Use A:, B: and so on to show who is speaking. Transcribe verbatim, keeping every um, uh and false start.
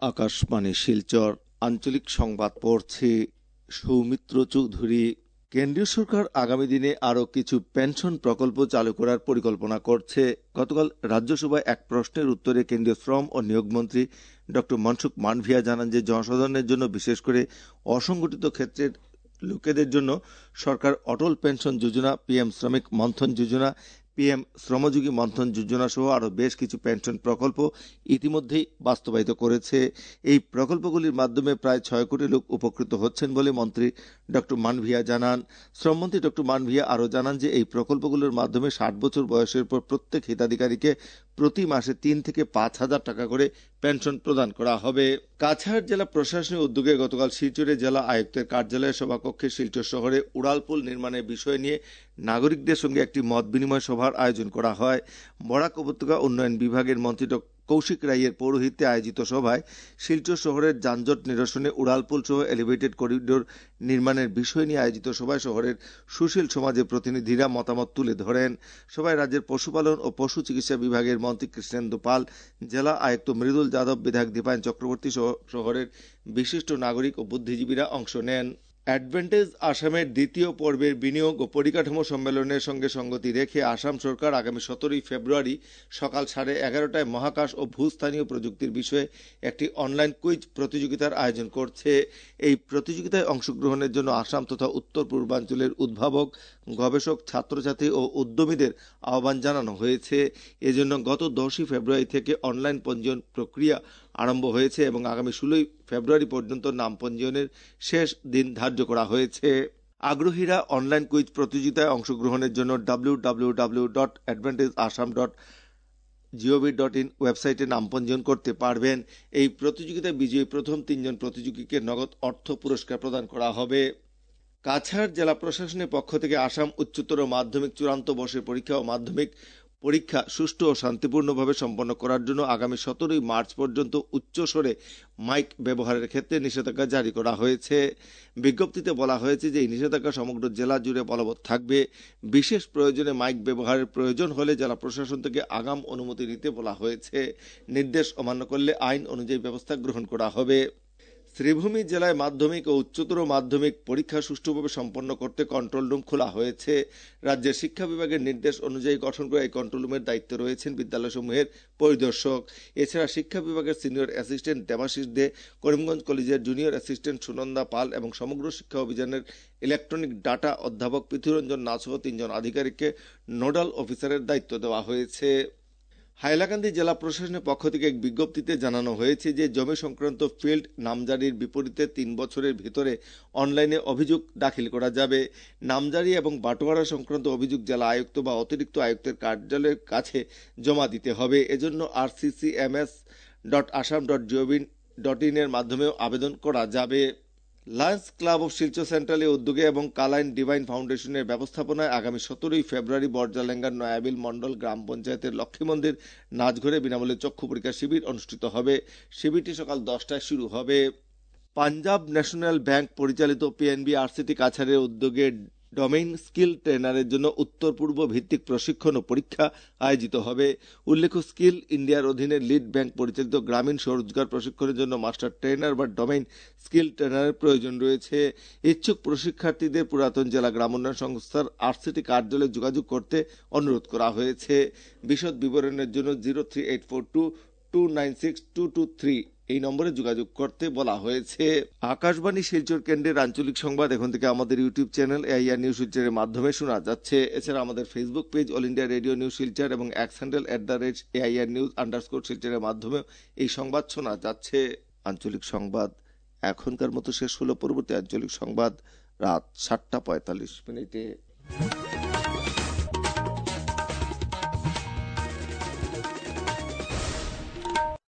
A: আকাশবাণী শিলচর আঞ্চলিক সংবাদ পড়ছি সৌমিত্র চৌধুরী। কেন্দ্রীয় সরকার আগামী দিনে আরও কিছু পেনশন প্রকল্প চালু করার পরিকল্পনা করছে। গতকাল রাজ্যসভায় এক প্রশ্নের উত্তরে কেন্দ্রীয় শ্রম ও নিয়োগ মন্ত্রী ড মনসুখ মান্ডভিয়া জানান যে জনসাধারণের জন্য, বিশেষ করে অসংগঠিত ক্ষেত্রের লোকেদের জন্য সরকার অটল পেনশন যোজনা, পিএম শ্রমিক মন্থন যোজনা, পিএম শ্রমযোগী মন্থন যোজনা সহ আরও বেশ কিছু পেনশন প্রকল্প ইতিমধ্যেই বাস্তবায়িত করেছে। এই প্রকল্পগুলির মাধ্যমে প্রায় ছয় কোটি লোক উপকৃত হচ্ছেন বলে মন্ত্রী ড মান্ডভিয়া জানান। শ্রমমন্ত্রী ড মান্ডভিয়া আরও জানান যে এই প্রকল্পগুলোর মাধ্যমে ষাট বছর বয়সের পর প্রত্যেক হিতাধিকারীকে প্রতি মাসে তিন থেকে পাঁচ হাজার টাকা করে পেনশন প্রদান করা হবে। কাছাড় জেলা প্রশাসনের উদ্যোগে গতকাল শিলচরে জেলা আয়ুক্তের কার্যালয়ের সভাকক্ষে শিলচর শহরে উড়ালপুল নির্মাণের বিষয় নিয়ে নাগরিকদের সঙ্গে একটি মত বিনিময় সভার আয়োজন করা হয়। বরাক উপত্যকা উন্নয়ন বিভাগের মন্ত্রী ড কৌশিক রায়ের পৌরোহিত্যে আয়োজিত সভায় শিলচর শহরের যানজট নিরসনে উড়ালপুল সহ এলিভেটেড করিডোর নির্মাণের বিষয় নিয়ে আয়োজিত সভায় শহরের সুশীল সমাজের প্রতিনিধিরা মতামত তুলে ধরেন। সভায় রাজ্যের পশুপালন ও পশু চিকিৎসা বিভাগের মন্ত্রী কৃষ্ণেন্দু পাল, জেলা আয়ুক্ত মৃদুল যাদব, বিধায়ক দীপায়ন চক্রবর্তী সহ শহরের বিশিষ্ট নাগরিক ও বুদ্ধিজীবীরা অংশ নেন। অ্যাডভান্টেজ আসামের দ্বিতীয় পর্বের বিনিয়োগ ও পরিকাঠামো সম্মেলনের সঙ্গে সঙ্গতি রেখে আসাম সরকার আগামী সতেরোই ফেব্রুয়ারি সকাল সাড়ে এগারোটায় মহাকাশ ও ভূস্থানীয় প্রযুক্তির বিষয়ে একটি অনলাইন কুইজ প্রতিযোগিতার আয়োজন করছে। এই প্রতিযোগিতায় অংশগ্রহণের জন্য আসাম তথা উত্তর পূর্বাঞ্চলের উদ্ভাবক, গবেষক, ছাত্রছাত্রী ও উদ্যমীদের আহ্বান জানানো হয়েছে। এজন্য গত দশই ফেব্রুয়ারি থেকে অনলাইন পঞ্জীয়ন প্রক্রিয়া আরম্ভ হয়েছে এবং আগামী ষোলোই ফেব্রুয়ারি পর্যন্ত নাম পঞ্জীয়নের শেষ দিন ধার্য করা হয়েছে। আগ্রহীরা অনলাইন কুইজ প্রতিযোগিতায় অংশগ্রহণের জন্য W W W dot advantage Assam dot gov dot in ওয়েবসাইটে নাম পঞ্জীয়ন করতে পারবেন। এই প্রতিযোগিতায় বিজয়ী প্রথম তিনজন প্রতিযোগীকে নগদ অর্থ পুরস্কার প্রদান করা হবে। কাছাড় জেলা প্রশাসনের পক্ষ থেকে আসাম উচ্চতর মাধ্যমিক চূড়ান্ত বর্ষের পরীক্ষা ও মাধ্যমিক পরীক্ষা সুষ্ঠু ও শান্তিপূর্ণভাবে সম্পন্ন করার জন্য আগামী সতেরোই মার্চ পর্যন্ত উচ্চস্বরে মাইক ব্যবহারের ক্ষেত্রে নিষেধাজ্ঞা জারি করা হয়েছে। বিজ্ঞপ্তিতে বলা হয়েছে যে এই নিষেধাজ্ঞা সমগ্র জেলা জুড়ে বলবৎ থাকবে। বিশেষ প্রয়োজনে মাইক ব্যবহারের প্রয়োজন হলে জেলা প্রশাসন থেকে আগাম অনুমতি নিতে বলা হয়েছে। নির্দেশ অমান্য করলে আইন অনুযায়ী ব্যবস্থা গ্রহণ করা হবে। শ্রীভূমি জেলায় মাধ্যমিক ও উচ্চতর মাধ্যমিক পরীক্ষা সুষ্ঠুভাবে সম্পন্ন করতে কন্ট্রোল রুম খোলা হয়েছে। রাজ্যের শিক্ষা বিভাগের নির্দেশ অনুযায়ী গঠন করা এই কন্ট্রোল রুমের দায়িত্বে রয়েছেন বিদ্যালয়সমূহের পরিদর্শক। এছাড়া শিক্ষা বিভাগের সিনিয়র অ্যাসিস্ট্যান্ট দেবাশিস দে, করিমগঞ্জ কলেজের জুনিয়র অ্যাসিস্ট্যান্ট সুনন্দা পাল এবং সমগ্র শিক্ষা অভিযানের ইলেকট্রনিক ডাটা অধ্যাপক পৃথুরঞ্জন নাথ সহ তিনজন আধিকারিককে নোডাল অফিসারের দায়িত্ব দেওয়া হয়েছে। হাইলাকান্দি জেলা প্রশাসনের পক্ষ থেকে এক বিজ্ঞপ্তিতে জানানো হয়েছে যে জমি সংক্রান্ত ফিল্ড নামজারির বিপরীতে তিন বছরের ভিতরে অনলাইনে অভিযোগ দাখিল করা যাবে। নামজারি এবং বাটোয়ারা সংক্রান্ত অভিযোগ জেলা আয়ুক্ত বা অতিরিক্ত আয়ুক্তের কার্যালয়ের কাছে জমা দিতে হবে। এজন্য R C C M S dot Assam dot gov dot in এর মাধ্যমেও আবেদন করা যাবে। লায়ন্স ক্লাব অফ শিলচর সেন্ট্রালের উদ্যোগে এবং কালাইন ডিভাইন ফাউন্ডেশনের ব্যবস্থাপনায় আগামী সতেরোই ফেব্রুয়ারি বর্জালেঙ্গার নয়াবিল মন্ডল গ্রাম পঞ্চায়েতের লক্ষ্মী মন্দির নাচঘরে বিনামূল্যে চক্ষু পরীক্ষা শিবির অনুষ্ঠিত হবে। শিবিরটি সকাল দশটায় শুরু হবে। পাঞ্জাব ন্যাশনাল ব্যাংক পরিচালিত পিএনবি আরসিটি কাছাড়ের উদ্যোগে ডোমেইন স্কিল ট্রেনারের জন্য উত্তর পূর্ব ভিত্তিক প্রশিক্ষণ ও পরীক্ষা আয়োজিত হবে। উল্লেখ্য, স্কিল ইন্ডিয়ার অধীনে লিড ব্যাংক পরিচালিত গ্রামীণ স্বরোজগার প্রশিক্ষণের জন্য মাস্টার ট্রেনার বা ডোমেইন স্কিল ট্রেনারের প্রয়োজন রয়েছে। ইচ্ছুক প্রশিক্ষার্থীদের পুরাতন জেলা গ্রাম উন্নয়ন সংস্থার আরসিটি কার্যালয়ে যোগাযোগ করতে অনুরোধ করা হয়েছে। বিশদ বিবরণের জন্য zero three eight four two two nine six two two three এই নম্বরে যোগাযোগ করতে বলা হয়েছে। আকাশবাণী শিলচর কেন্দ্রের আঞ্চলিক সংবাদ এখন থেকে আমাদের ইউটিউব চ্যানেল এআইআর নিউজ শিলচরের মাধ্যমে শোনা যাচ্ছে। এছাড়া আমাদের Facebook page All India Radio News Silchar এবং X handle at the rate AIR news underscore শিলচরের মাধ্যমে এই সংবাদ শোনা যাচ্ছে। আঞ্চলিক সংবাদ এখনকার মতো শেষ হলো। পরবর্তী আঞ্চলিক সংবাদ রাত সাতটা পঁয়তাল্লিশ মিনিটে।